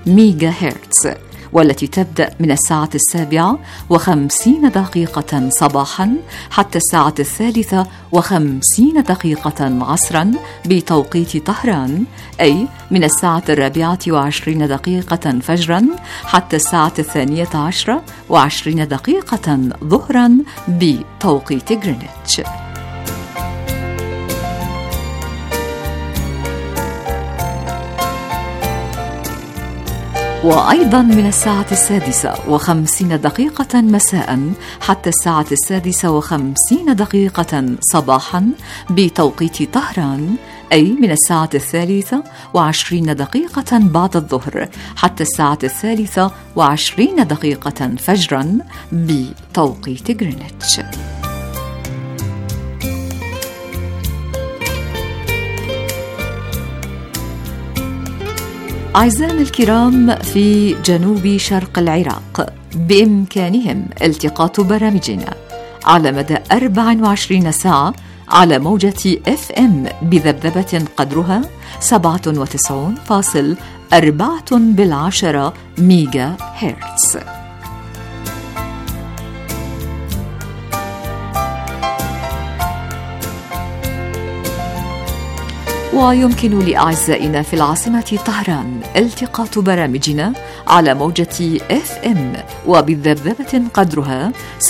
ميجا هرتز، والتي تبدأ من 7:57 صباحا حتى 3:53 عصرا بتوقيت طهران، أي من 4:24 فجرا حتى 2:20 ظهرا بتوقيت غرينتش. وأيضا من 6:50 مساء حتى 6:56 صباحا بتوقيت طهران، أي من 3:23 بعد الظهر حتى 3:23 فجرا بتوقيت غرينتش. أعزائنا الكرام، في جنوب شرق العراق بإمكانهم التقاط برامجنا على مدى 24 ساعة على موجة FM بذبذبة قدرها 97.4 ميجا هرتز. ويمكن لأعزائنا في العاصمة طهران التقاط برامجنا على موجة FM وبذبذبة قدرها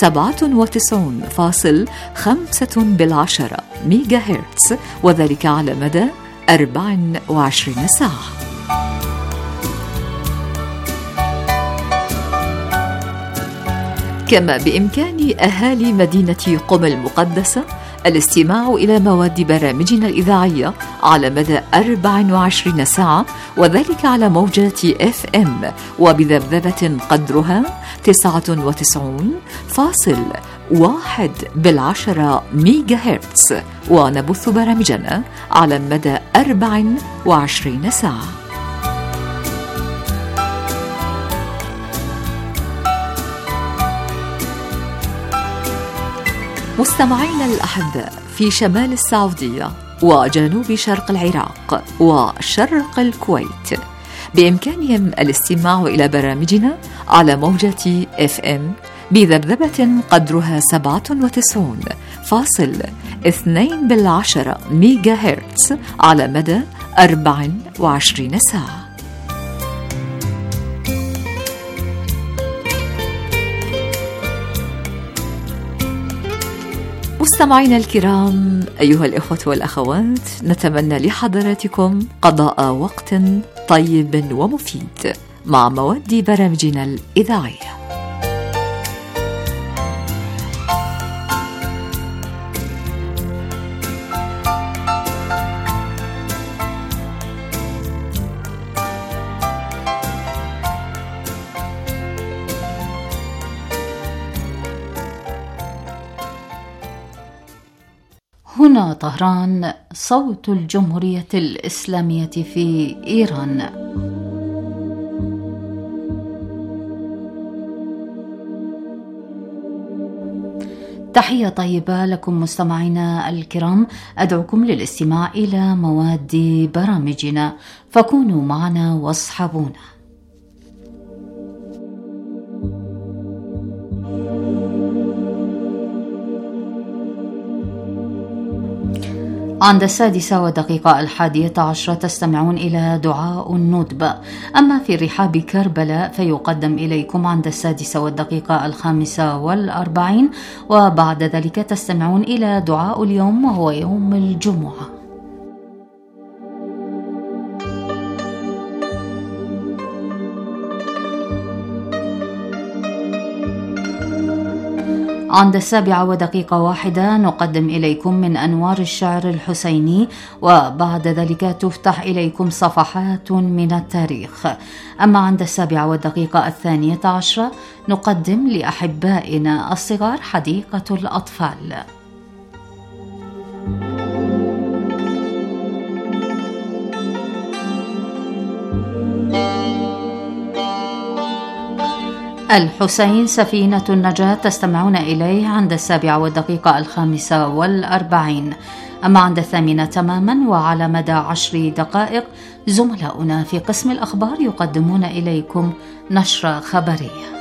97.5 ميجا هرتز، وذلك على مدى 24 ساعة. كما بإمكان أهالي مدينة قم المقدسة الاستماع إلى مواد برامجنا الإذاعية على مدى 24 ساعة، وذلك على موجات FM وبذبذبة قدرها 99.1 ميجا هرتز، ونبث برامجنا على مدى 24 ساعة. مستمعينا الأحباء، في شمال السعودية وجنوب شرق العراق وشرق الكويت بإمكانهم الاستماع إلى برامجنا على موجة FM بذبذبة قدرها 97.2 ميجا هرتز على مدى 24 ساعة. مستمعينا الكرام، أيها الإخوة والأخوات، نتمنى لحضراتكم قضاء وقت طيب ومفيد مع مواد برامجنا الإذاعية. هنا طهران، صوت الجمهورية الإسلامية في إيران. تحية طيبة لكم مستمعينا الكرام، أدعوكم للاستماع إلى مواد برامجنا، فكونوا معنا واصحبونا. عند 6:11 تستمعون إلى دعاء الندبة. أما في رحاب كربلاء فيقدم إليكم عند 6:45، وبعد ذلك تستمعون إلى دعاء اليوم وهو يوم الجمعة. عند 7:01 نقدم إليكم من أنوار الشعر الحسيني، وبعد ذلك تفتح إليكم صفحات من التاريخ. أما عند 7:12 نقدم لأحبائنا الصغار حديقة الأطفال. الحسين سفينة النجاة تستمعون إليه عند 7:45. أما عند 8 تماما وعلى مدى 10 دقائق زملاؤنا في قسم الأخبار يقدمون إليكم نشرة خبرية.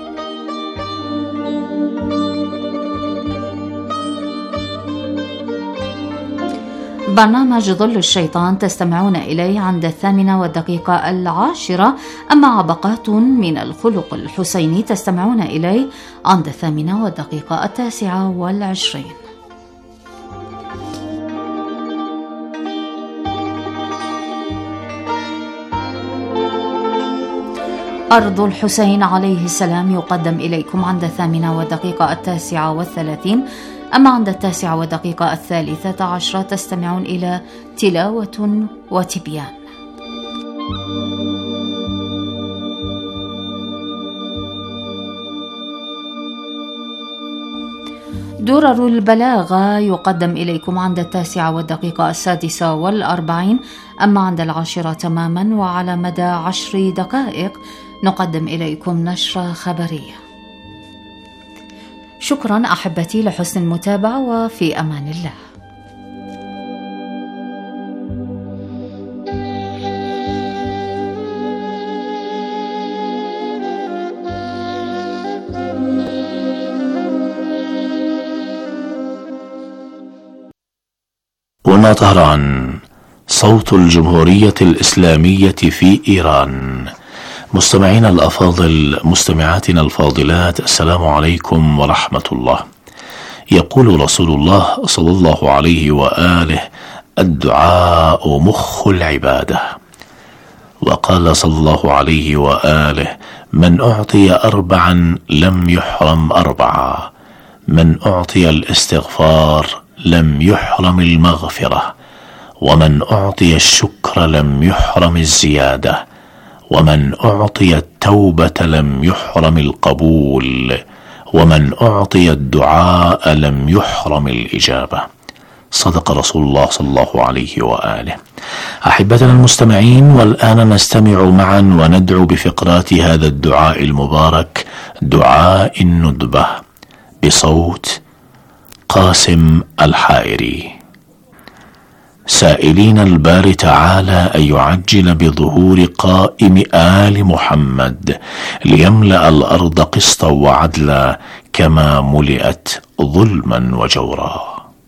برنامج ظل الشيطان تستمعون إليه عند 8:10. أما عبقات من الخلق الحسيني تستمعون إليه عند 8:29. أرض الحسين عليه السلام يقدم إليكم عند 8:39. أما عند 9:13 تستمعون إلى تلاوة وتبيان. درر البلاغة يقدم إليكم عند 9:46. أما عند 10 تماما وعلى مدى 10 دقائق نقدم إليكم نشرة خبرية. شكرا أحبتي لحسن المتابعة، وفي أمان الله. هنا طهران، صوت الجمهورية الإسلامية في إيران. مستمعينا الأفاضل، مستمعاتنا الفاضلات، السلام عليكم ورحمة الله. يقول رسول الله صلى الله عليه وآله: الدعاء مخ العبادة. وقال صلى الله عليه وآله: من أعطي 4 لم يحرم 4، من أعطي الاستغفار لم يحرم المغفرة، ومن أعطي الشكر لم يحرم الزيادة، ومن أعطي التوبة لم يحرم القبول، ومن أعطي الدعاء لم يحرم الإجابة. صدق رسول الله صلى الله عليه وآله. أحبتنا المستمعين، والآن نستمع معا وندعو بفقرات هذا الدعاء المبارك، دعاء الندبة، بصوت قاسم الحائري، سائلين الباري تعالى أن يعجل بظهور قائم آل محمد ليملأ الأرض قسطا وعدلا كما ملئت ظلما وجورا.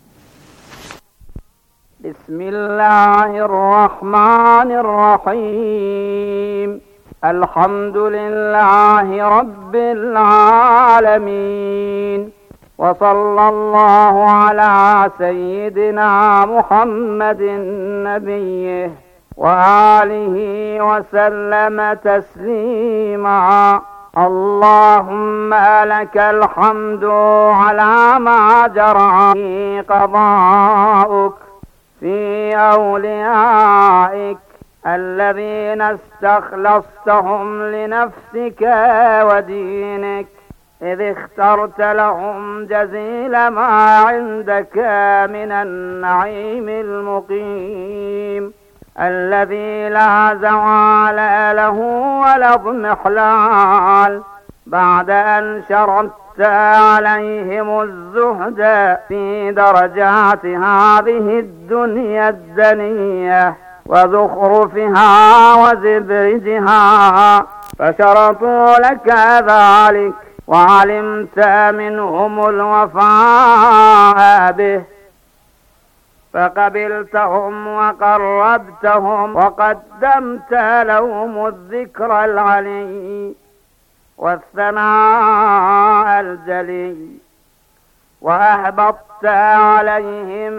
بسم الله الرحمن الرحيم. الحمد لله رب العالمين، وصلى الله على سيدنا محمد نبيه وآله وسلم تسليما. اللهم لك الحمد على ما جرى في قضاؤك في أوليائك الذين استخلصتهم لنفسك ودينك، إذ اخترت لهم جزيل ما عندك من النعيم المقيم الذي لا زوال له ولا اضمحلال، بعد أن شرطت عليهم الزهد في درجات هذه الدنيا الدنية وزخرفها وزبرجها، فشرطوا لك ذلك وعلمت منهم الوفاء به، فقبلتهم وقربتهم وقدمت لهم الذكر العلي والثناء الجلي، وأهبطت عليهم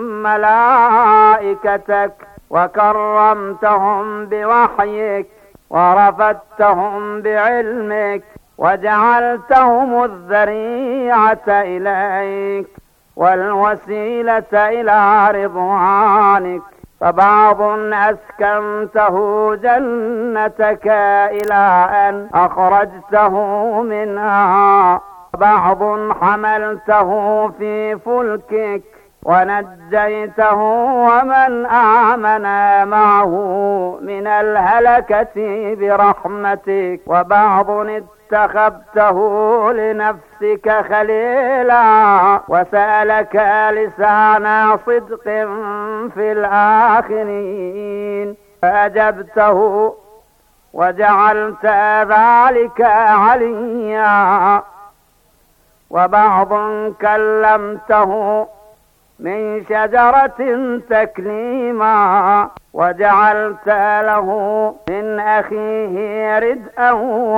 ملائكتك وكرمتهم بوحيك ورفدتهم بعلمك وجعلتهم الذريعة إليك والوسيلة إلى رضوانك، فبعض أسكنته جنتك إلى أن أخرجته منها، وبعض حملته في فلكك ونجيته ومن آمن معه من الهلكة برحمتك، وبعض اتخذته لنفسك خليلا وسألك لسان صدق في الآخرين فأجبته وجعلت ذلك عليا. وبعض كلمته من شجرة تكليما وجعلت له من أخيه ردءا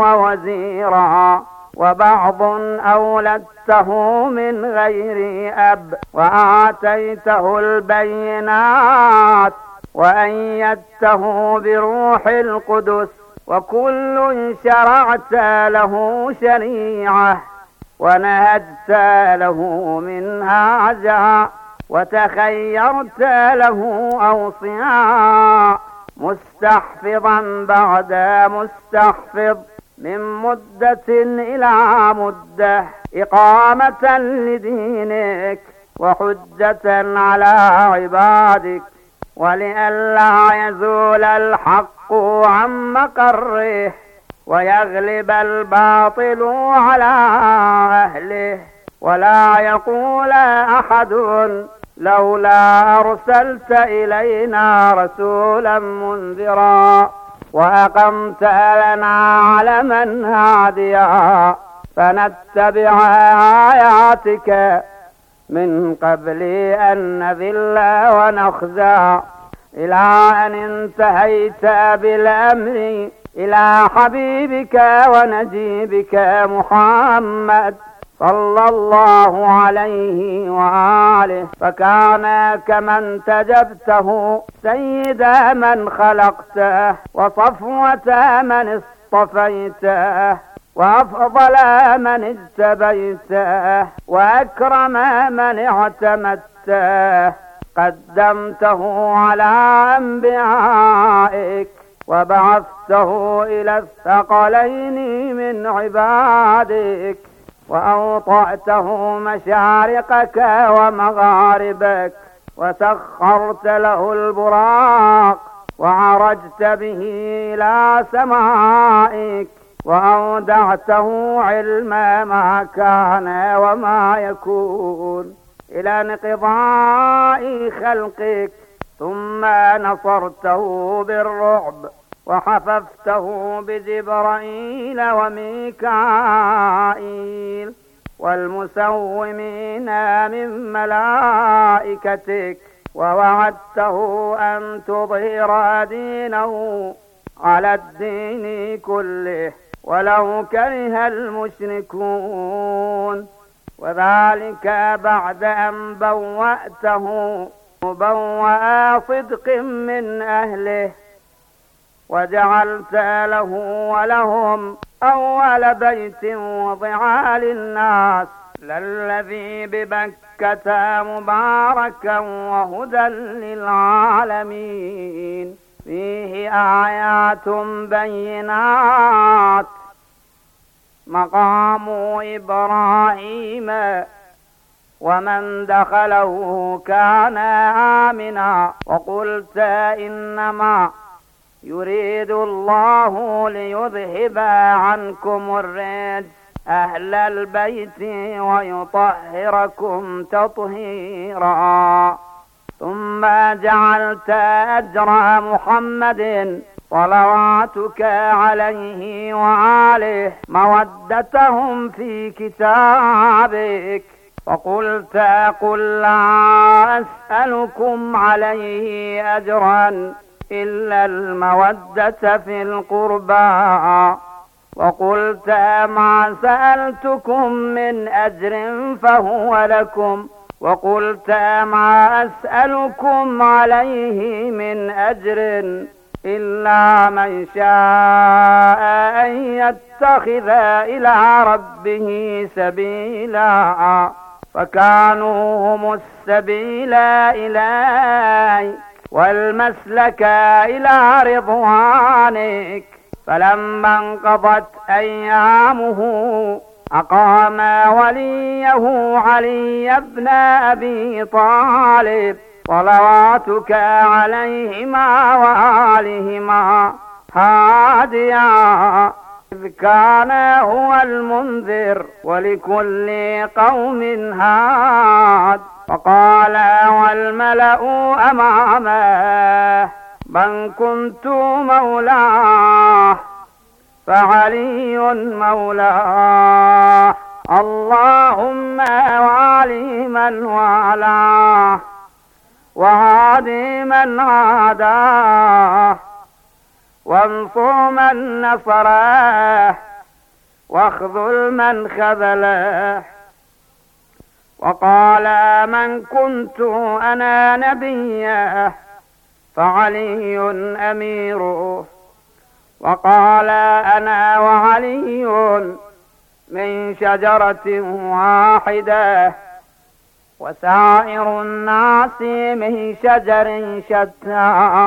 ووزيرا. وبعض أولدته من غير أب وآتيته البينات وأيدته بروح القدس. وكل شرعت له شريعة ونهجت له منهاجا وتخيرت له أوصياء مستحفظا بعد مستحفظ من مدة إلى مدة إقامة لدينك وحجة على عبادك ولئلا يزول الحق عن مقره ويغلب الباطل على أهله ولا يقول أحد لولا أرسلت إلينا رسولا منذرا وأقمت لنا علما هاديا فنتبع آياتك من قبل أن نذل ونخزى إلى أن انتهيت بالأمر إلى حبيبك ونجيبك محمد صلى الله عليه وآله فكان كمن تجبته سيد من خلقته وصفوة من اصطفيته وأفضل من اجتبيته وأكرم من اعتمدته قدمته على أنبيائك وبعثته إلى الثقلين من عبادك وأوطأته مشارقك ومغاربك وسخرت له البراق وعرجت به إلى سمائك وأودعته علم ما كان وما يكون إلى انقضاء خلقك ثم نصرته بالرعب وحففته بجبرائيل وميكائيل والمسومين من ملائكتك ووعدته أن تظهر دينه على الدين كله ولو كره المشركون وذلك بعد أن بوأته مبوأ صدق من أهله وجعلت له ولهم أول بيت وضع للناس للذي ببكة مباركا وهدى للعالمين فيه آيات بينات مقام إبراهيم ومن دخله كان آمنا وقلت إنما يريد الله ليذهب عنكم الرجس أهل البيت ويطهركم تطهيرا ثم جعلت أجر محمد صلواتك عليه وآله مودتهم في كتابك فقلت قل لا أسألكم عليه أجرا إلا المودة في القربى وقلت ما سألتكم من أجر فهو لكم وقلت ما أسألكم عليه من أجر إلا من شاء أن يتخذ إلى ربه سبيلا فكانوا هم السبيل إليك والمسلك إلى رضوانك فلما انقضت أيامه أقام وليه علي بن أبي طالب صلواتك عليهما وآلهما هاديا إذ كان هو المنذر ولكل قوم هاد. فقال والملأ أمامه من كنت مولاه فعلي مولاه، اللهم وعلي من والاه وعادي من عاداه وانصر من نصره واخذل من خذله. وقال من كنت أنا نبيه فعلي أميره. وقال أنا وعلي من شجرة واحدة وسائر الناس من شجر شتى،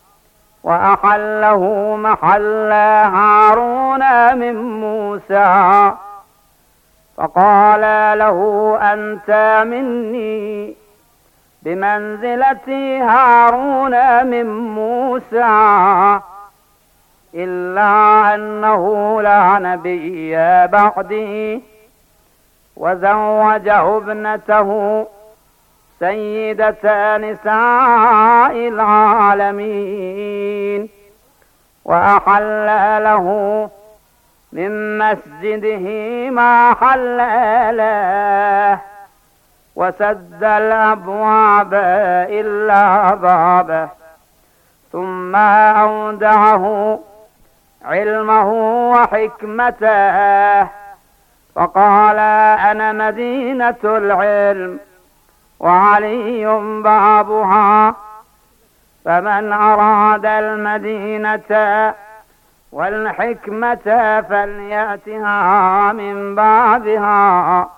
وأحله محل هارون من موسى. فقال له أنت مني بمنزلة هارون من موسى، إلا أنه لا نبي بعدي، وزوجه ابنته سيدة نساء العالمين، وأحل له من مسجده ما حل له، وسد الأبواب إلا بابه، ثم أودعه علمه وحكمته. فقال أنا مدينة العلم وعلي بابها، فمن أراد المدينة والحكمة فليأتها من بابها.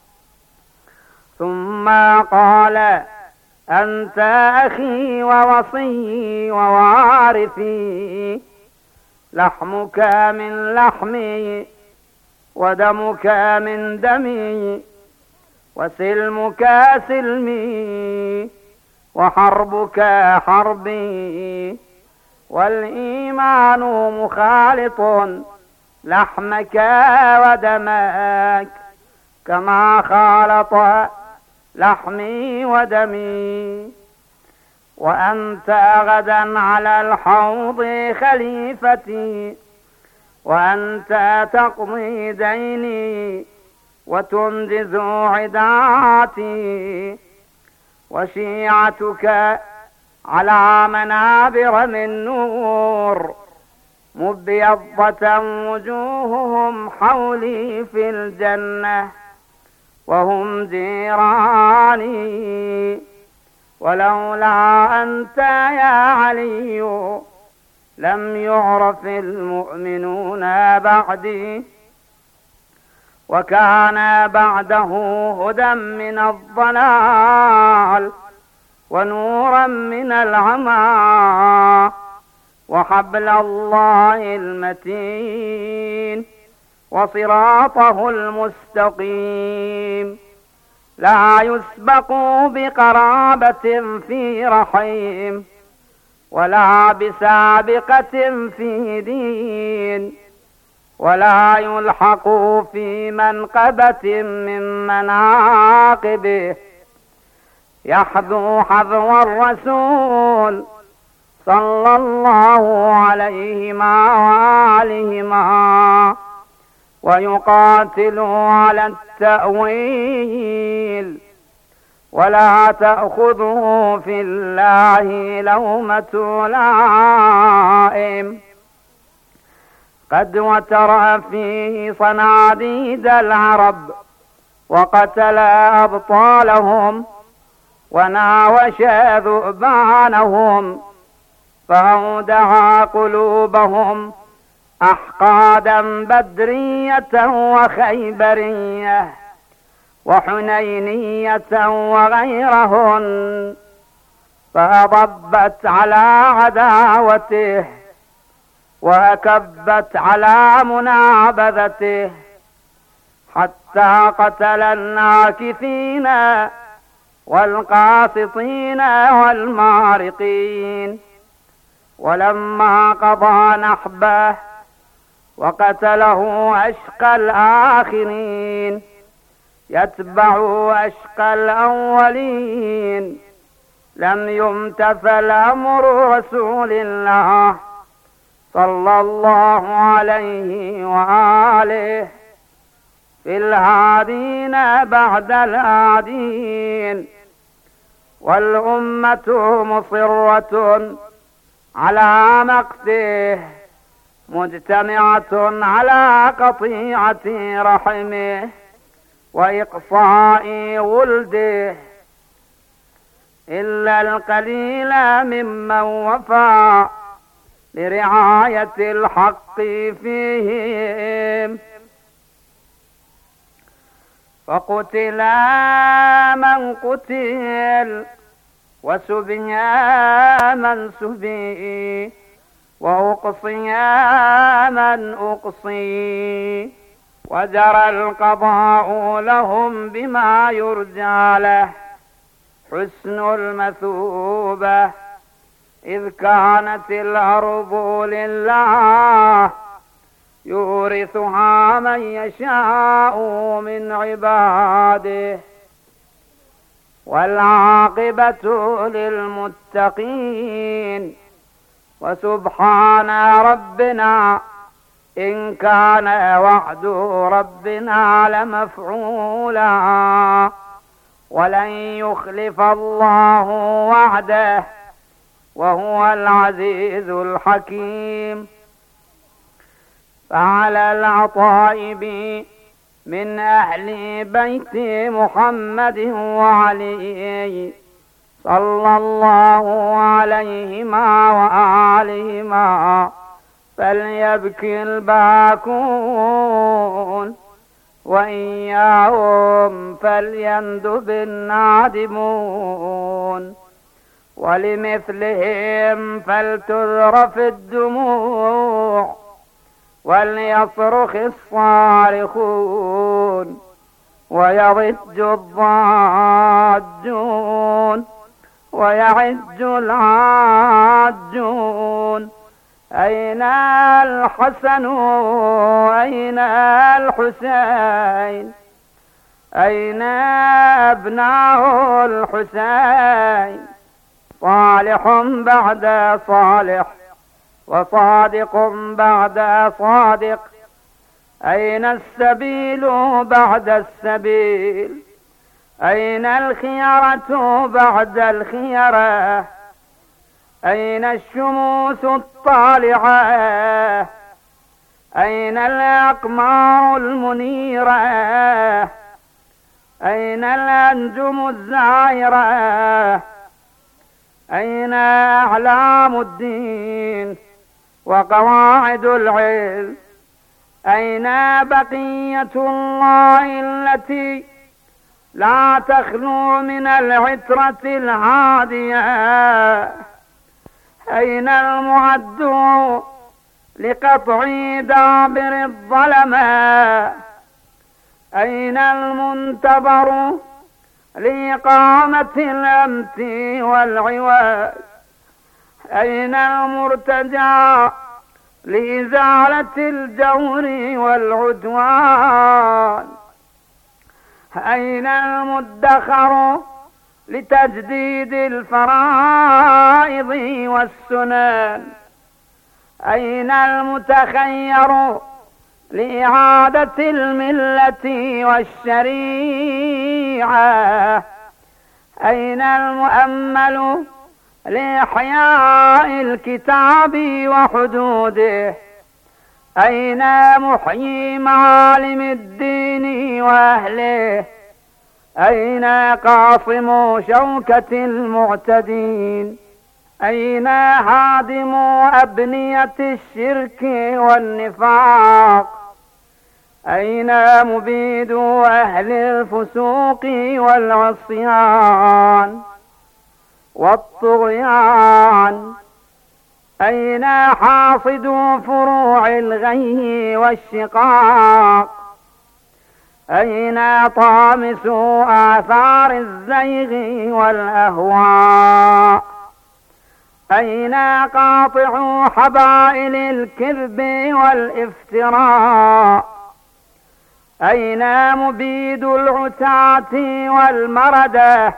ثم قال أنت أخي ووصي ووارثي، لحمك من لحمي ودمك من دمي، وسلمك سلمي وحربك حربي، والإيمان مخالط لحمك ودمك كما خالط لحمي ودمي. وأنت غدا على الحوض خليفتي، وأنت تقضي ديني وتنجز عداتي، وشيعتك على منابر من نور مبيضة وجوههم حولي في الجنة، وهم جيراني. ولولا أنت يا علي لم يعرف المؤمنون بعدي، وكان بعده هدى من الضلال ونورا من العمى، وحبل الله المتين وصراطه المستقيم، لا يسبق بقرابة في رحيم ولا بسابقة في دين، ولا يلحق في منقبة من مناقبه، يحذو حذو الرسول صلى الله عليهما وآلهما، ويقاتل على التأويل، ولا تأخذه في الله لومة لائم. قد وتر فيه صناديد العرب وقتل أبطالهم وناوش ذؤبانهم، فأودع قلوبهم أحقادا بدرية وخيبرية وحنينية وغيرهن، فأضبت على عداوته وأكبت على منابذته، حتى قتل الناكثين والقاسطين والمارقين. ولما قضى نحبه وقتله أشقى الآخرين يتبع أشقى الأولين. لم يمتثل أمر رسول الله صلى الله عليه وآله في الهادين بعد الهادين، والأمة مصرة على مقته مجتمعة على قطيعة رحمه وإقصاء ولده، إلا القليل ممن وفى لرعاية الحق فيهم. فقتل من قتل وسبي من سبي وأقصي من أقصي، وجرى القضاء لهم بما يرجى له حسن المثوبة، إذ كانت الأرض لله يورثها من يشاء من عباده، والعاقبة للمتقين. وسبحان ربنا إن كان وعد ربنا لمفعولا، ولن يخلف الله وعده وهو العزيز الحكيم. فعلى العطائب من أهل بيت محمد وعلي صلى الله عليهما وآلهما فليبكي الباكون، وإياهم فليندب النادمون، ولمثلهم فلتذرف الدموع وليصرخ الصارخون ويضج الضاجون ويعج العاجون. أين الحسن أين الحسين أين أبناء الحسين؟ صالح بعد صالح وصادق بعد صادق، أين السبيل بعد السبيل؟ أين الخيرة بعد الخيرة؟ أين الشموس الطالعة؟ أين الأقمار المنيرة؟ أين الأنجم الزائرة؟ أين أعلام الدين وقواعد العلم؟ أين بقية الله التي لا تخلو من العترة الهادية؟ أين المعد لقطع دابر الظلماء؟ أين المنتظر لإقامة الأمت والعواد؟ أين المرتجى لإزالة الجور والعدوان؟ أين المدخر لتجديد الفرائض والسنن؟ أين المتخير لإعادة الملة والشريعة؟ أين المؤمل لإحياء الكتاب وحدوده؟ أين محيي معالم الدين وأهله؟ أين قاصم شوكة المعتدين؟ أين هادم أبنية الشرك والنفاق؟ أين مبيد أهل الفسوق والعصيان والطغيان؟ أين حاصد فروع الغي والشقاق؟ أين طامس آثار الزيغ والأهواء؟ أين قاطع حبائل الكذب والافتراء؟ أين مبيد العتاة والمردة؟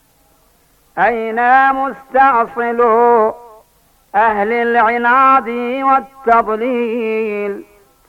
أين مستأصل أهل العناد والتضليل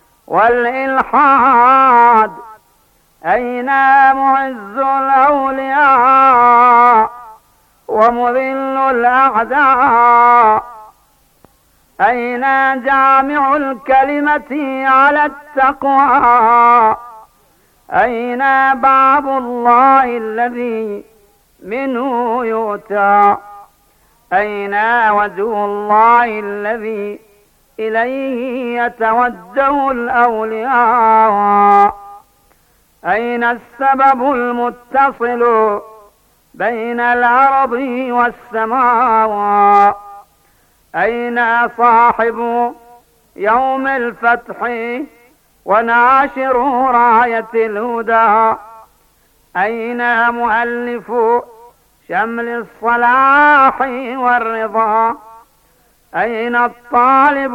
والإلحاد؟ أين معز الأولياء ومذل الأعداء؟ أين جامع الكلمة على التقوى؟ أين باب الله الذي منه يؤتى؟ أين وجه الله الذي إليه يتوجه الأولياء؟ أين السبب المتصل بين الأرض والسماء؟ أين صاحب يوم الفتح وناشر راية الهدى؟ أين مؤلف شمل الصلاح والرضا؟ أين الطالب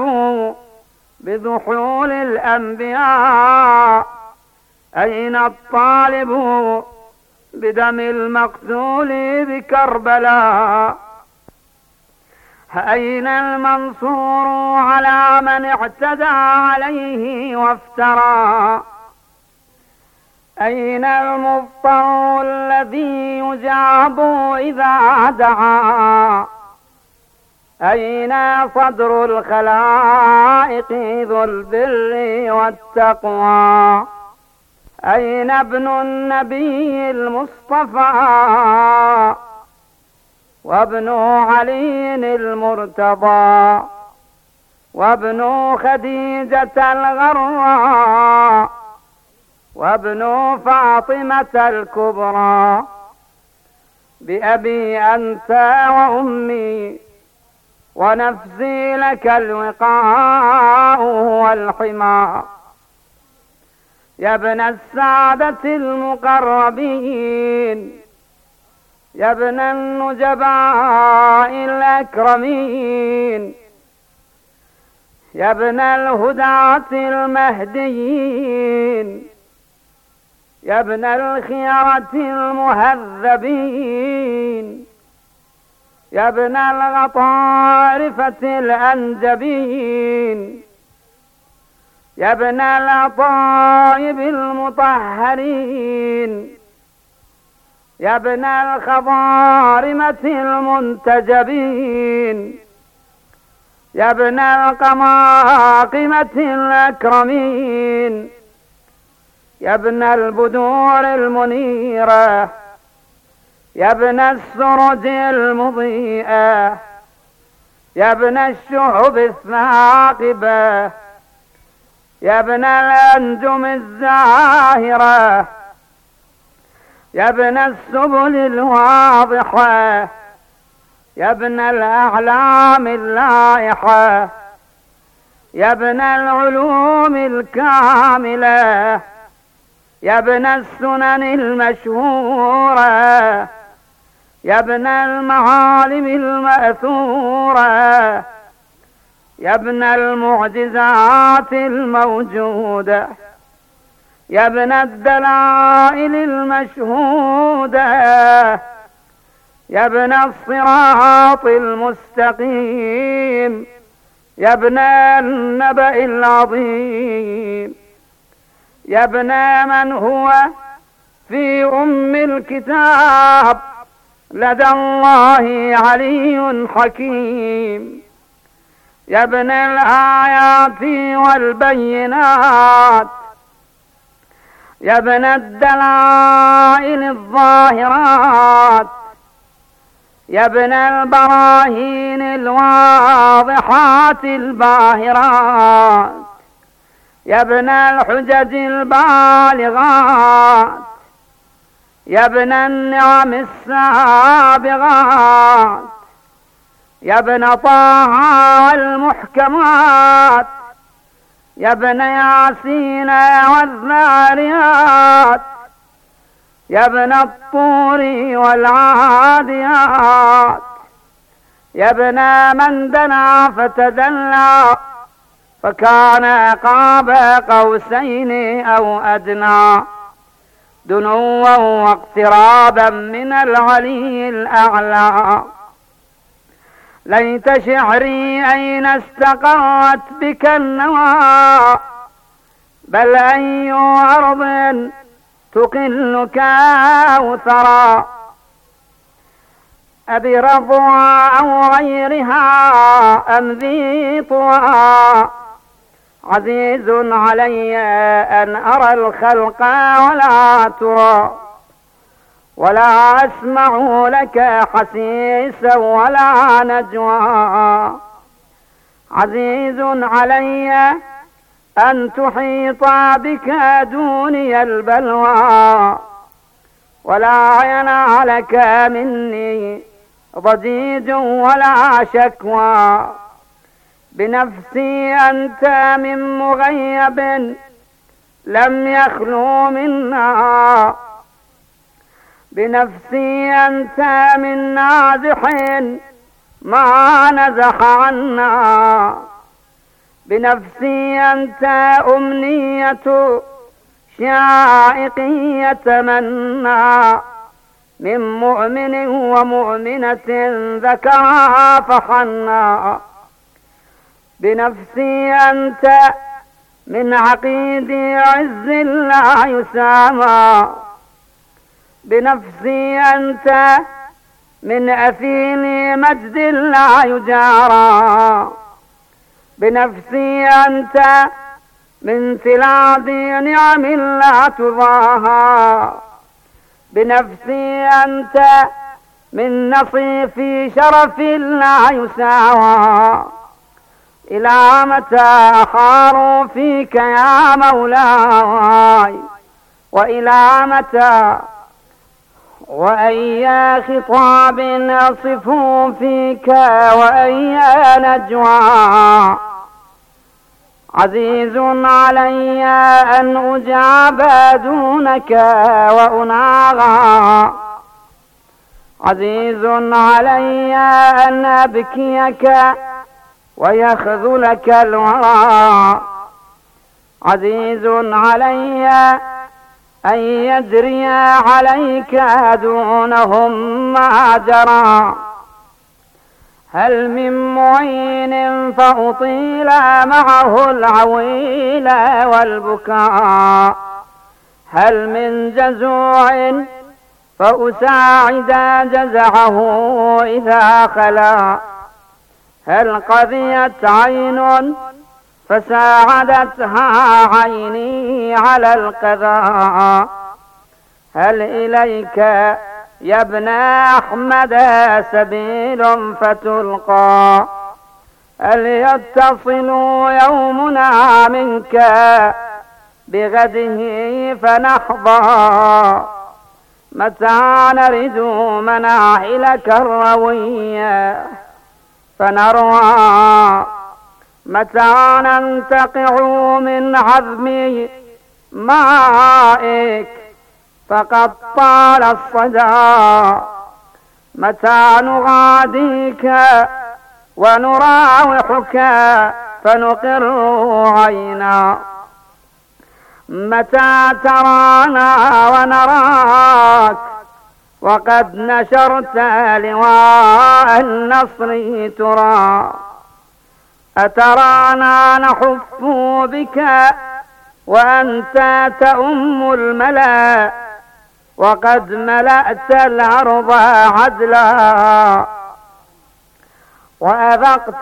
بذحول الأنبياء؟ أين الطالب بدم المقتول بكربلاء؟ أين المنصور على من اعتدى عليه وافترى؟ أين المضطر الذي يجاب إذا دعا؟ أين صدر الخلائق ذو البر والتقوى؟ أين ابن النبي المصطفى وابن علي المرتضى وابن خديجة الغراء وابن فاطمة الكبرى؟ بأبي أنت وأمي ونفسي لك الوقاء والحمى. يا ابن السادة المقربين، يا ابن النجباء الأكرمين، يا ابن الهداة المهديين، يا ابن الخيرة المهذبين، يا ابن الغطارفة الأنجبين، يا ابن الأطايب المطهرين، يا ابن الخضارمة المنتجبين، يا ابن القماقمة الأكرمين، يا ابن البدور المنيرة، يا ابن السرج المضيئة، يا ابن الشعب الثاقبة، يا ابن الأنجم الزاهرة، يا ابن السبل الواضحة، يا ابن الأعلام اللائحة، يا ابن العلوم الكاملة، يا ابن السنن المشهورة، يا ابن المعالم المأثورة، يا ابن المعجزات الموجودة، يا ابن الدلائل المشهودة، يا ابن الصراط المستقيم، يا ابن النبأ العظيم، يا ابن من هو في أم الكتاب لدى الله علي حكيم، يا ابن الآيات والبينات، يا ابن الدلائل الظاهرات، يا ابن البراهين الواضحات الباهرات، يا ابن الحجج البالغات، يا ابن النعم السابغات، يا ابن طه المحكمات، يا ابن ياسين والذاريات، يا ابن الطور والعاديات، يا ابن من دنا فتدلى فكان قاب قوسين أو أدنى دنوا واقترابا من العلي الأعلى. ليت شعري أين استقرت بك النوى بل أي أرض تقلك أو ثرى أبي رضوى أو غيرها أم ذي طوى عزيز علي أن أرى الخلق ولا ترى ولا أسمع لك حسيسا ولا نجوى. عزيز علي أن تحيط بك دوني البلوى ولا ينالك مني ضجيج ولا شكوى. بنفسي أنت من مغيب لم يخلو منا بنفسي أنت من نازح ما نزح عنا. بنفسي أنت أمنية شائق يتمنى من مؤمن ومؤمنة ذكرها فحنا. بنفسي أنت من عقيد عز لا يسامى. بنفسي أنت من أثيل مجد لا يجارى. بنفسي أنت من ثلاث نعم لا تضاهى. بنفسي أنت من نصيف شرف لا يساوى. إلى متى أحار فيك يا مولاي وإلى متى وأي خطاب أصف فيك وأي نجوى. عزيز علي أن أجاب دونك وأناغى. عزيز علي أن أبكيك ويخذلك الورى. عزيز علي أن يجري عليك دونهم ما جرى. هل من معين فأطيل معه العويل والبكاء. هل من جزوع فأساعد جزعه إذا خلا. هل قضيت عين فساعدتها عيني على القضاء. هل إليك يا ابن أحمد سبيل فتلقى. هل يتصل يومنا منك بغده فنحظى. متى نرد مناحلك الروية فنروى. متى ننتقع من عظم مائك فقد طال الصدى. متى نغاديك ونراوحك فنقر عينا. متى ترانا ونراك وقد نشرت لواء النصر ترى. أترانا نحف بك وأنت تؤم الملا وقد ملأت الأرض عدلا. وأذقت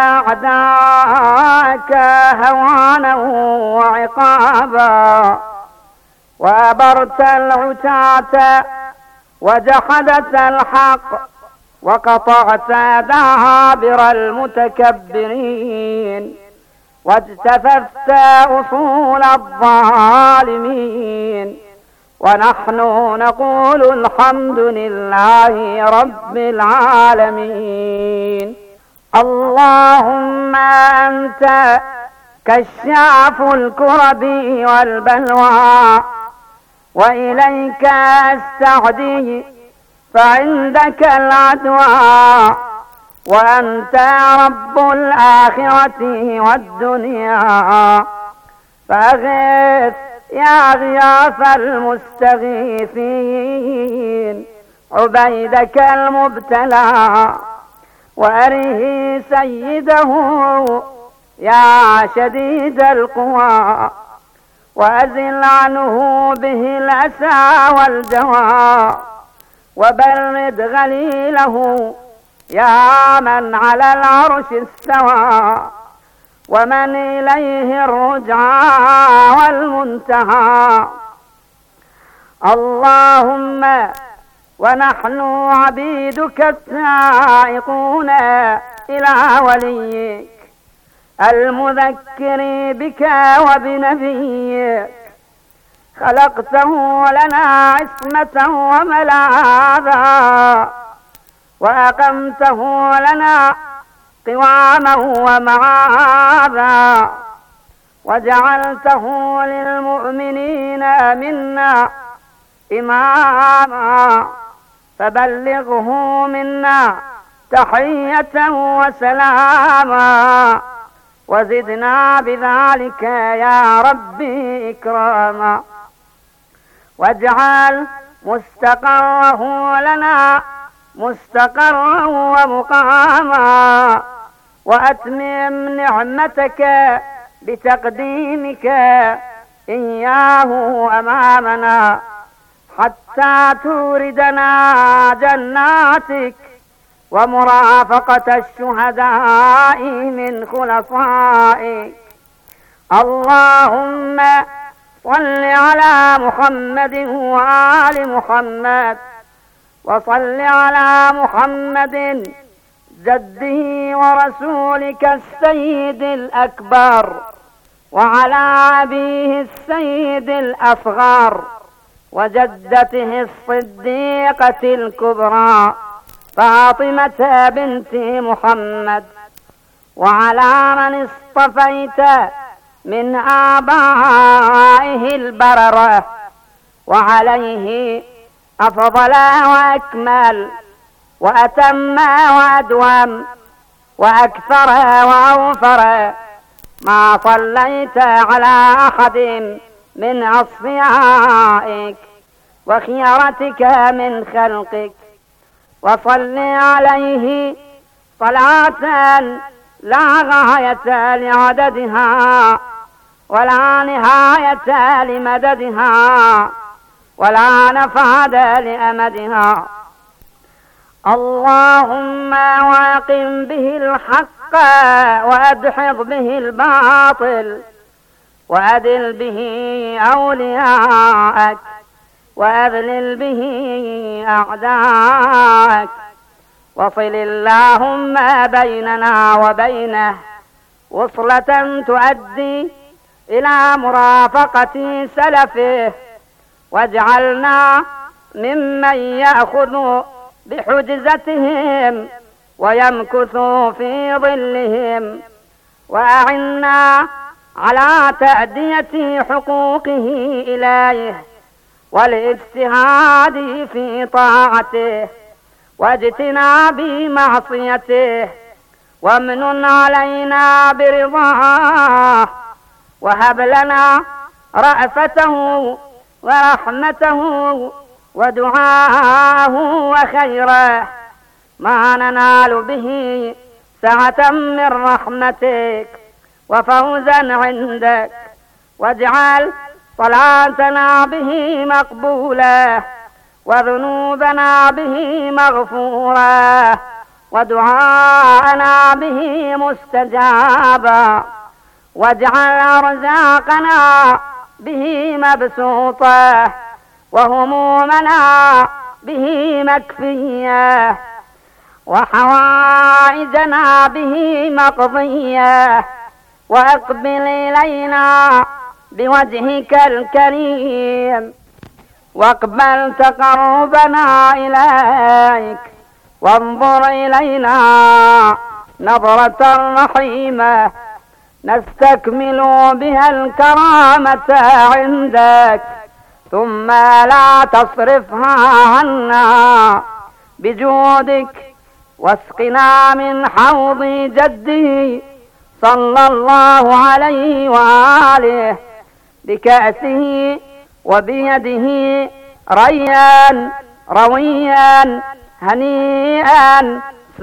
أعداءك هوانا وعقابا. وأبرت العتاة وجحدت الحق وقطعت دابر المتكبرين واجتثثت أصول الظالمين. ونحن نقول الحمد لله رب العالمين. اللهم أنت كشاف الكرب والبلوى وإليك أستعدي فعندك العدوى. وأنت رب الآخرة والدنيا، فأغث يا غياث المستغيثين عبيدك المبتلى، وأره سيده يا شديد القوى، وأزل عنه به الأسى والجوى، وبرد غليله يا من على العرش استوى، ومن إليه الرجعى والمنتهى. اللهم ونحن عبيدك السائقون إلى وليك المذكر بك وبنبيك، خلقته لنا عصمة وملاذا، وأقمته لنا قواما ومعاذا، وجعلته للمؤمنين منا إماما، فبلغه منا تحية وسلاما، وزدنا بذلك يا ربي إكراما، واجعل مستقره لنا مستقرا ومقاما، وأتمم نعمتك بتقديمك إياه أمامنا، حتى توردنا جناتك ومرافقة الشهداء من خلصائك. اللهم صل على محمد وآل محمد، وصل على محمد جده ورسولك السيد الأكبر، وعلى أبيه السيد الأصغر، وجدته الصديقة الكبرى فاطمة بنت محمد، وعلى من اصطفيت من آبائه البررة، وعليه أفضل وأكمل وأتم وأدوم وأكثر وأوفر ما صليت على أحد من أصفيائك وخيرتك من خلقك، وصل عليه صلاة لا غاية لعددها ولا نهاية لمددها ولا نفاد لأمدها. اللهم واقم به الحق وأدحض به الباطل، وأدل به أولياءك، وأذلل به أعداءك، وصل اللهم بيننا وبينه وصلة تؤدي إلى مرافقة سلفه، واجعلنا ممن يأخذ بحجزتهم ويمكث في ظلهم، وأعنا على تأدية حقوقه إليه والاجتهاد في طاعته واجتناب معصيته، وامنن علينا برضاه، وهب لنا رأفته ورحمته ودعاءه وخيره ما ننال به سعة من رحمتك وفوزا عندك، واجعل صلاتنا به مقبولة وذنوبنا به مغفورة ودعاءنا به مستجابا، واجعل أرزاقنا به مبسوطة وهمومنا به مكفية وحوائجنا به مقضية، وأقبل إلينا بوجهك الكريم، واقبل تقربنا إليك، وانظر إلينا نظرة رحيمة نستكمل بها الكرامة عندك، ثم لا تصرفها عنا بجودك واسقنا من حوض جده صلى الله عليه وآله بكأسه وبيده ريان رويا هنيئا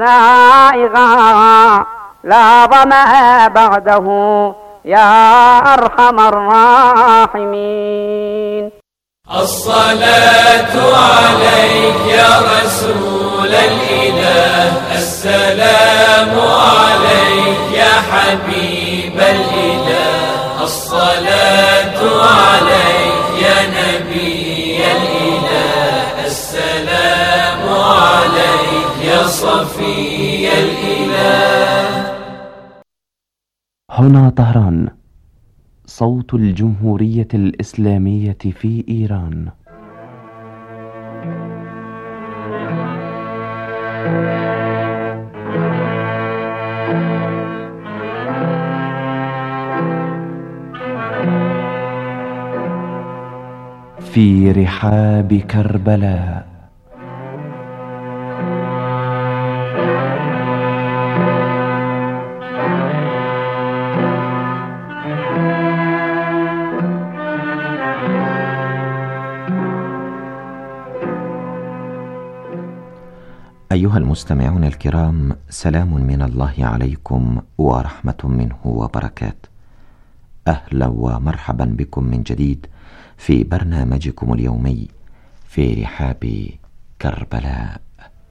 سائغا لا ظمأ بعده يا أرحم الراحمين. الصلاة عليك يا رسول الإله، السلام عليك يا حبيب الإله، الصلاة عليك يا نبي الإله، السلام عليك يا صفي الإله. هنا طهران، صوت الجمهورية الإسلامية في إيران. في رحاب كربلاء. أيها المستمعون الكرام، سلام من الله عليكم ورحمة منه وبركاته. أهلا ومرحبا بكم من جديد في برنامجكم اليومي في رحاب كربلاء.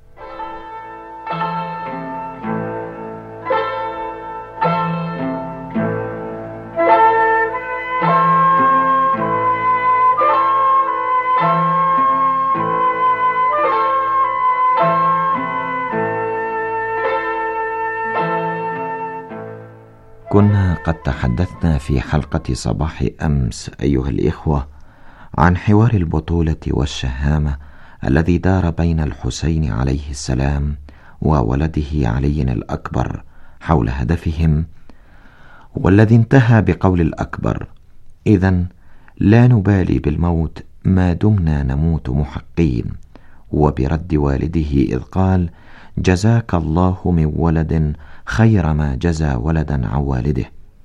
كنا قد تحدثنا في حلقة صباح أمس أيها الإخوة عن حوار البطولة والشهامة الذي دار بين الحسين عليه السلام وولده علي الأكبر حول هدفهم، والذي انتهى بقول الأكبر: إذن لا نبالي بالموت ما دمنا نموت محقين، وبرد والده إذ قال: جزاك الله من ولد خير ما جزى ولدا عن والده.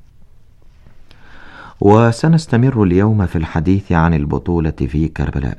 وسنستمر اليوم في الحديث عن البطولة في كربلاء.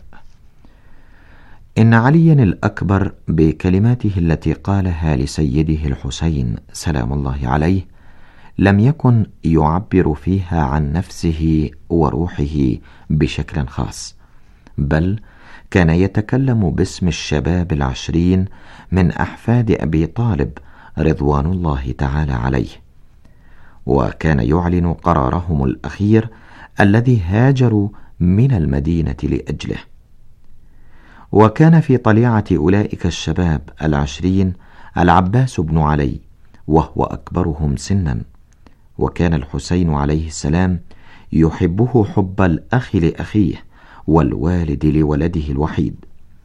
إن عليا الأكبر بكلماته التي قالها لسيده الحسين سلام الله عليه لم يكن يعبر فيها عن نفسه وروحه بشكل خاص، بل كان يتكلم باسم الشباب 20 من أحفاد أبي طالب رضوان الله تعالى عليه، وكان يعلن قرارهم الأخير الذي هاجروا من المدينة لأجله. وكان في طليعة أولئك الشباب 20 العباس بن علي، وهو أكبرهم سنا، وكان الحسين عليه السلام يحبه حب الأخ لأخيه والوالد لولده الوحيد.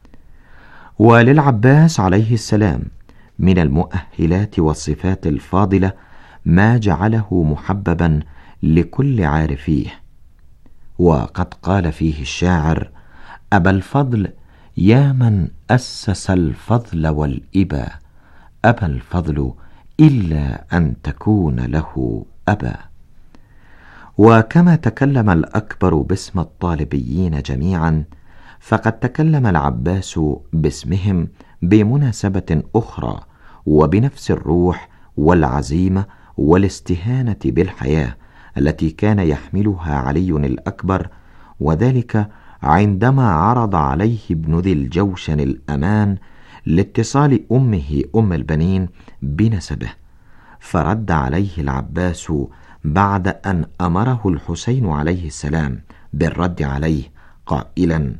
وللعباس عليه السلام من المؤهلات والصفات الفاضلة ما جعله محببا لكل عارفيه. وقد قال فيه الشاعر: أبا الفضل يا من أسس الفضل والإبا، أبا الفضل إلا أن تكون له أبا. وكما تكلم الأكبر باسم الطالبيين جميعا، فقد تكلم العباس باسمهم بمناسبة أخرى وبنفس الروح والعزيمة والاستهانة بالحياة التي كان يحملها علي الأكبر، وذلك عندما عرض عليه ابن ذي الجوشن الأمان لاتصال أمه أم البنين بنسبه، فرد عليه العباس بعد أن أمره الحسين عليه السلام بالرد عليه قائلا: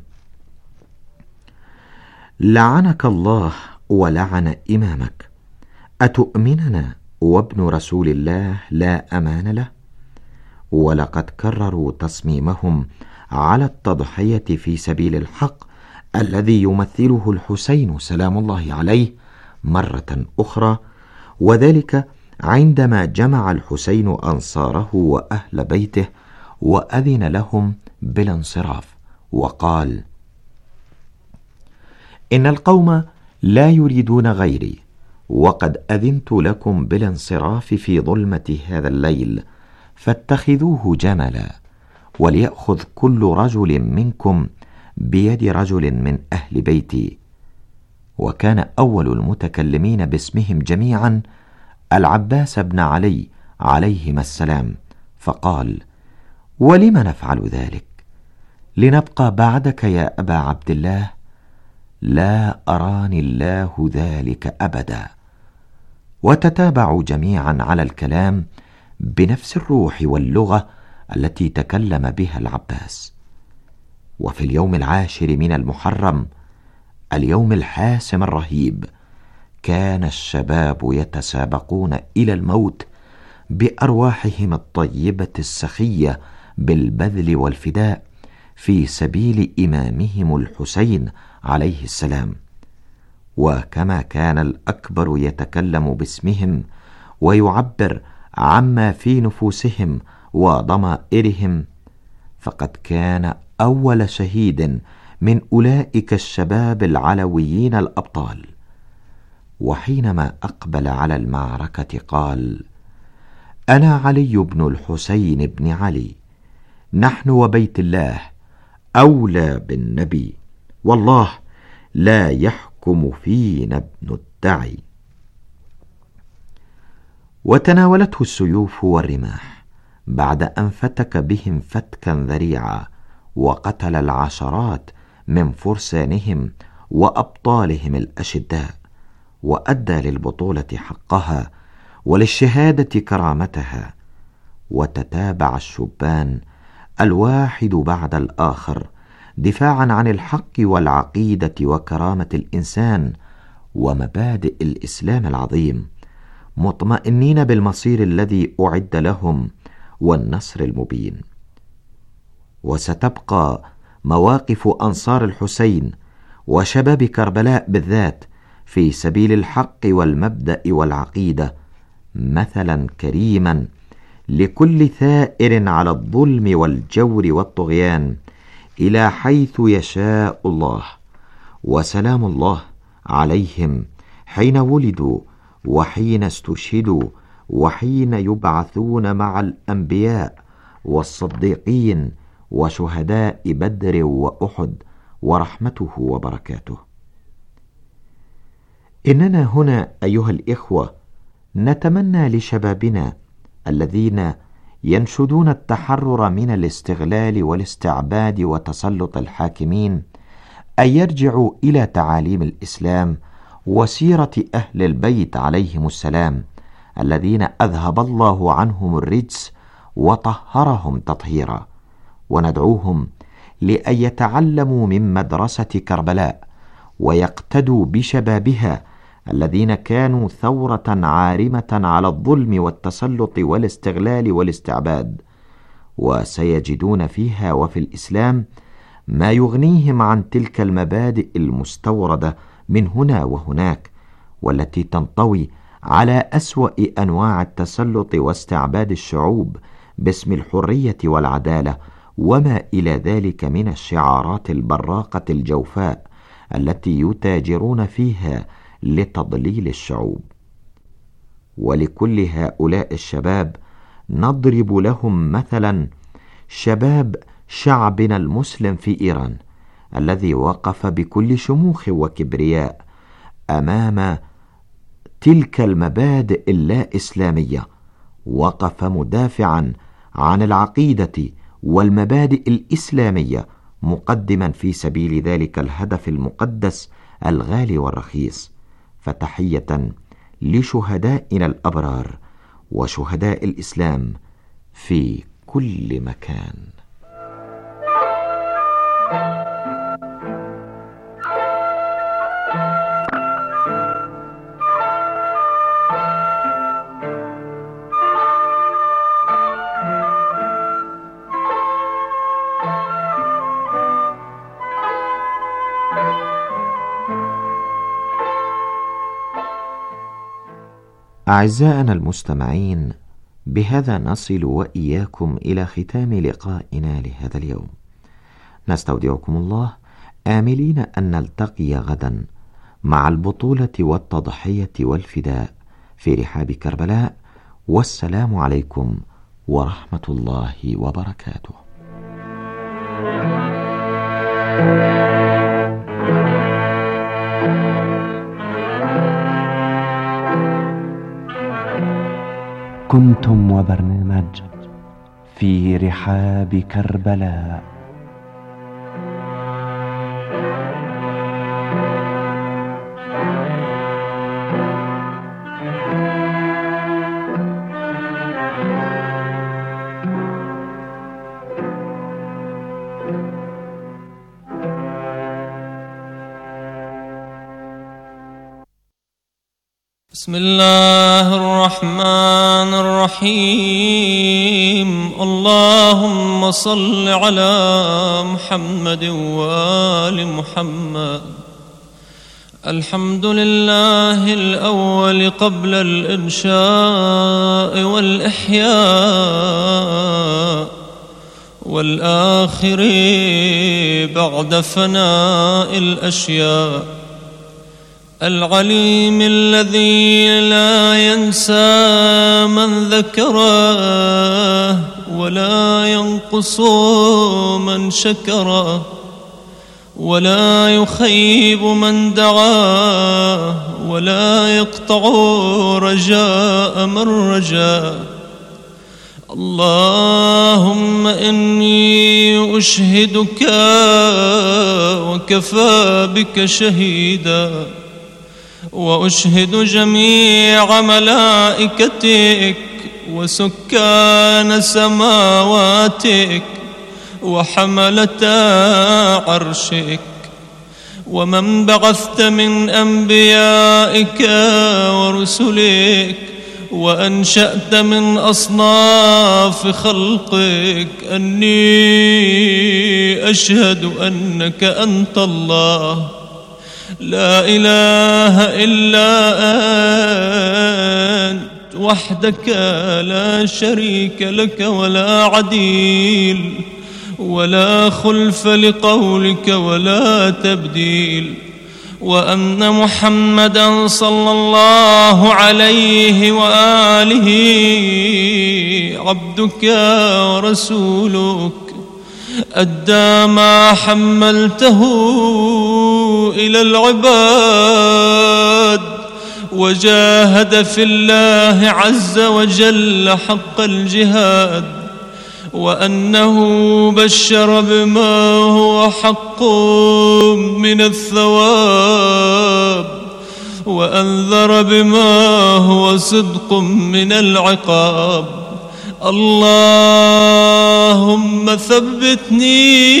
لعنك الله ولعن إمامك، أتؤمننا وابن رسول الله لا أمان له؟ ولقد كرروا تصميمهم على التضحية في سبيل الحق الذي يمثله الحسين سلام الله عليه مرة أخرى، وذلك عندما جمع الحسين أنصاره وأهل بيته وأذن لهم بالانصراف، وقال: إن القوم لا يريدون غيري، وقد أذنت لكم بالانصراف في ظلمة هذا الليل، فاتخذوه جملا، وليأخذ كل رجل منكم بيد رجل من أهل بيتي. وكان أول المتكلمين باسمهم جميعا العباس بن علي عليهما السلام، فقال: ولم نفعل ذلك؟ لنبقى بعدك يا أبا عبد الله؟ لا أراني الله ذلك أبدا. وتتابعوا جميعا على الكلام بنفس الروح واللغة التي تكلم بها العباس. وفي اليوم 10 من المحرم، اليوم الحاسم الرهيب، كان الشباب يتسابقون إلى الموت بأرواحهم الطيبة السخية بالبذل والفداء في سبيل إمامهم الحسين عليه السلام. وكما كان الأكبر يتكلم باسمهم ويعبر عما في نفوسهم وضمائرهم، فقد كان أول شهيد من أولئك الشباب العلويين الأبطال. وحينما أقبل على المعركة قال: أنا علي بن الحسين بن علي، نحن وبيت الله أولى بالنبي، والله لا يحكم فينا ابن الدعي. وتناولته السيوف والرماح بعد أن فتك بهم فتكا ذريعا، وقتل العشرات من فرسانهم وأبطالهم الأشداء، وأدى للبطولة حقها وللشهادة كرامتها. وتتابع الشبان الواحد بعد الآخر دفاعا عن الحق والعقيدة وكرامة الإنسان ومبادئ الإسلام العظيم، مطمئنين بالمصير الذي أعد لهم والنصر المبين. وستبقى مواقف أنصار الحسين وشباب كربلاء بالذات في سبيل الحق والمبدأ والعقيدة مثلا كريما لكل ثائر على الظلم والجور والطغيان إلى حيث يشاء الله. وسلام الله عليهم حين ولدوا وحين استشهدوا وحين يبعثون مع الأنبياء والصديقين وشهداء بدر وأحد، ورحمته وبركاته. إننا هنا أيها الإخوة نتمنى لشبابنا الذين ينشدون التحرر من الاستغلال والاستعباد وتسلط الحاكمين أن يرجعوا إلى تعاليم الإسلام وسيرة أهل البيت عليهم السلام، الذين أذهب الله عنهم الرجس وطهرهم تطهيرا. وندعوهم لأن يتعلموا من مدرسة كربلاء ويقتدوا بشبابها الذين كانوا ثورة عارمة على الظلم والتسلط والاستغلال والاستعباد، وسيجدون فيها وفي الإسلام ما يغنيهم عن تلك المبادئ المستوردة من هنا وهناك، والتي تنطوي على أسوأ أنواع التسلط واستعباد الشعوب باسم الحرية والعدالة وما إلى ذلك من الشعارات البراقة الجوفاء التي يتاجرون فيها لتضليل الشعوب. ولكل هؤلاء الشباب نضرب لهم مثلا شباب شعبنا المسلم في إيران، الذي وقف بكل شموخ وكبرياء أمام تلك المبادئ اللا إسلامية، وقف مدافعا عن العقيدة والمبادئ الإسلامية، مقدما في سبيل ذلك الهدف المقدس الغالي والرخيص. فتحية لشهدائنا الأبرار وشهداء الإسلام في كل مكان. أعزائنا المستمعين، بهذا نصل وإياكم إلى ختام لقائنا لهذا اليوم. نستودعكم الله آملين أن نلتقي غدا مع البطولة والتضحية والفداء في رحاب كربلاء. والسلام عليكم ورحمة الله وبركاته. كنتم وبرنامج في رحاب كربلاء. بسم الله الرحمن الرحيم. اللهم صل على محمد وآل محمد. الحمد لله الأول قبل الإنشاء والإحياء، والآخر بعد فناء الأشياء، العليم الذي لا ينسى من ذكره ولا ينقص من شكره، ولا يخيب من دعاه ولا يقطع رجاء من رجاه. اللهم إني أشهدك وكفى بك شهيدا، وأشهد جميع ملائكتك وسكان سماواتك وحملة عرشك، ومن بعثت من أنبيائك ورسلك وأنشأت من أصناف خلقك، أني أشهد أنك أنت الله لا إله إلا أنت وحدك لا شريك لك ولا عديل ولا خلف لقولك ولا تبديل، وأن محمدا صلى الله عليه وآله عبدك ورسولك، أدى ما حملته إلى العباد، وجاهد في الله عز وجل حق الجهاد، وأنه بشر بما هو حق من الثواب، وأنذر بما هو صدق من العقاب. اللهم ثبتني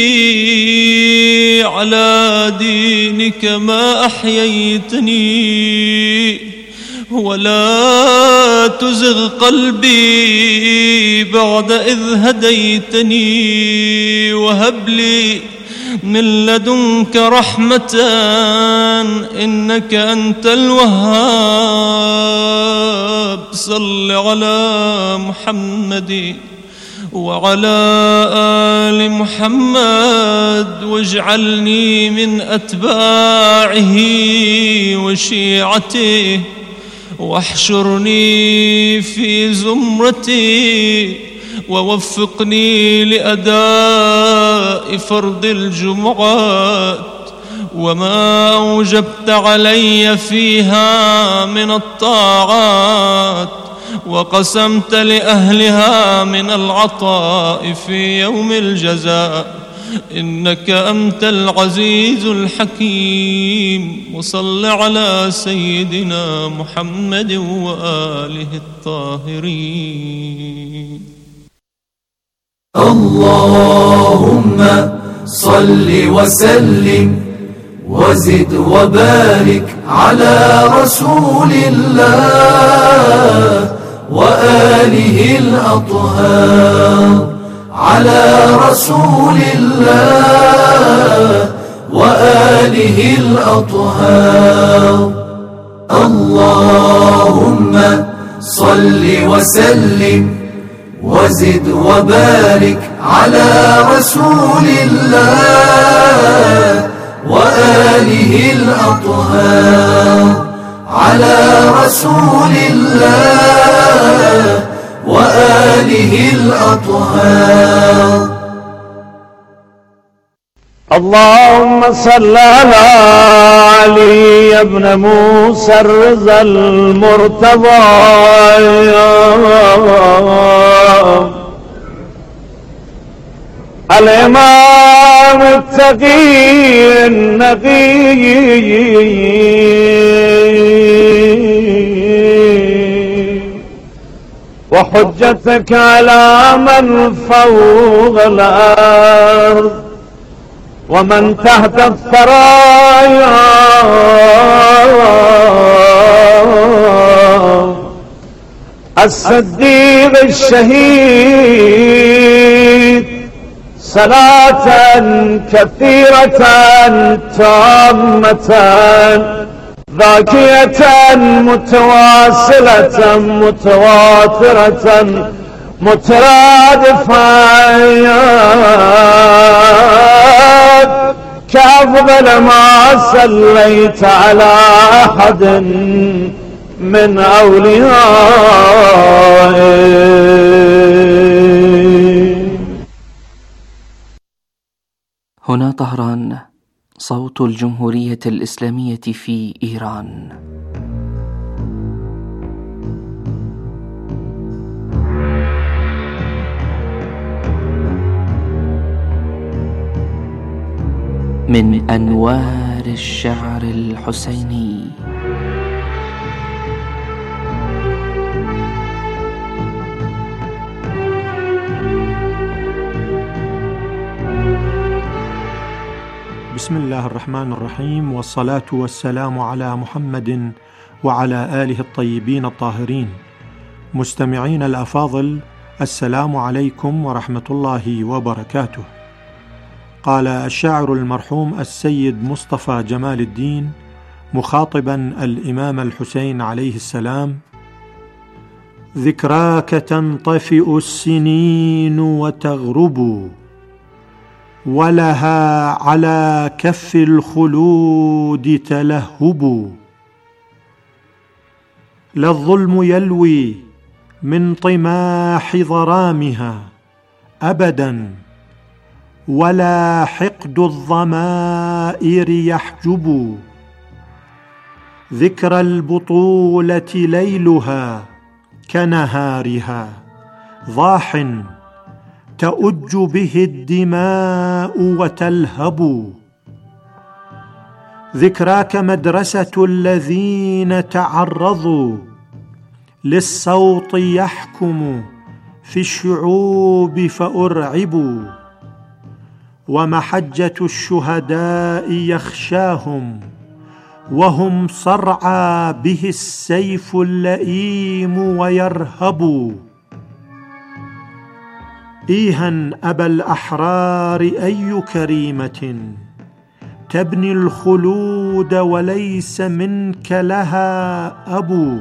على دينك ما أحييتني، ولا تزغ قلبي بعد إذ هديتني، وهب لي من لدنك رحمة إنك أنت الوهاب. صل على محمد وعلى آل محمد، واجعلني من أتباعه وشيعته، واحشرني في زمرتي، ووفقني لأداء فرض الجمعات وما أوجبت علي فيها من الطاعات، وقسمت لأهلها من العطاء في يوم الجزاء، إنك أنت العزيز الحكيم. وصل على سيدنا محمد وآله الطاهرين. اللهم صل وسلم وزد وبارك على رسول الله وآله الأطهار، على رسول الله وآله الأطهار. اللهم صل وسلم وزد وبارك على رسول الله وآله الأطهار على رسول الله وآله الأطهار. اللهم صل على علي بن موسى الرضا المرتضى الإمام التقي النقي وحجتك على من فوق الأرض ومن تحت الثرايا الصديق الشهيد صلاة كثيرة تامة ذاكية متواصلة متواترة مترادفة كأفضل ما صليت على أحد من أوليائك. هنا طهران، صوت الجمهورية الإسلامية في إيران. من أنوار الشعر الحسيني. بسم الله الرحمن الرحيم، والصلاة والسلام على محمد وعلى آله الطيبين الطاهرين. مستمعين الأفاضل، السلام عليكم ورحمة الله وبركاته. قال الشاعر المرحوم السيد مصطفى جمال الدين مخاطبا الإمام الحسين عليه السلام: ذكراك تنطفئ السنين وتغرب، ولها على كف الخلود تلهب. لا الظلم يلوي من طماح ظرامها أبدا، ولا حقد الضمائر يحجب. ذكرى البطولة ليلها كنهارها ضاح، تؤج به الدماء وتلهب. ذكراك مدرسة الذين تعرضوا للصوت يحكم في الشعوب فأرعبوا، ومحجة الشهداء يخشاهم وهم صرعى به السيف اللئيم ويرهب. إيها أبا الأحرار أي كريمة تبني الخلود وليس منك لها أبو.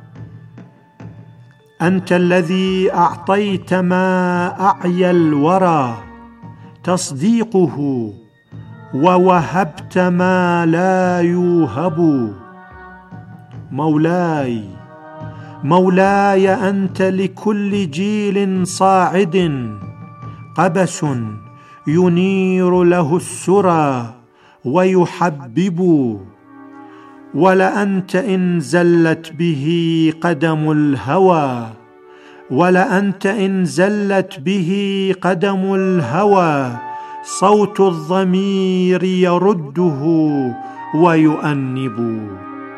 أنت الذي أعطيت ما أعيا الورى تصديقه، ووهبت ما لا يوهب. مولاي مولاي، أنت لكل جيل صاعد قبس ينير له السرى ويحبب. ولأنت إن زلت به قدم الهوى، ولأنت إن زلت به قدم الهوى صوت الضمير يرده ويؤنب.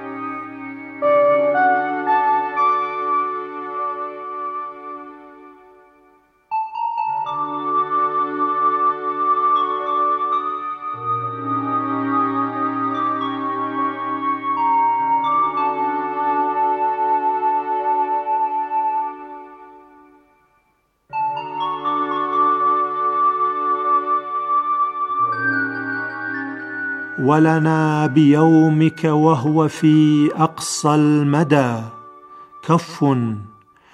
ولنا بيومك وهو في أقصى المدى كف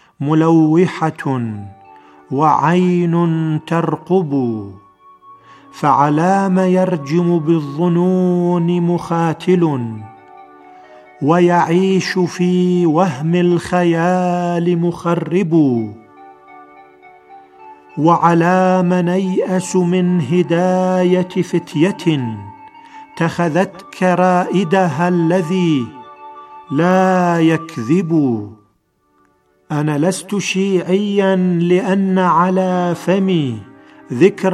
ملوحة وعين ترقب. فعلام يرجم بالظنون مخاتل ويعيش في وهم الخيال مخرب وعلام نيأس من هداية فتية اتخذتك رائدها الذي لا يكذب. أنا لست شيعيا لأن على فمي ذكر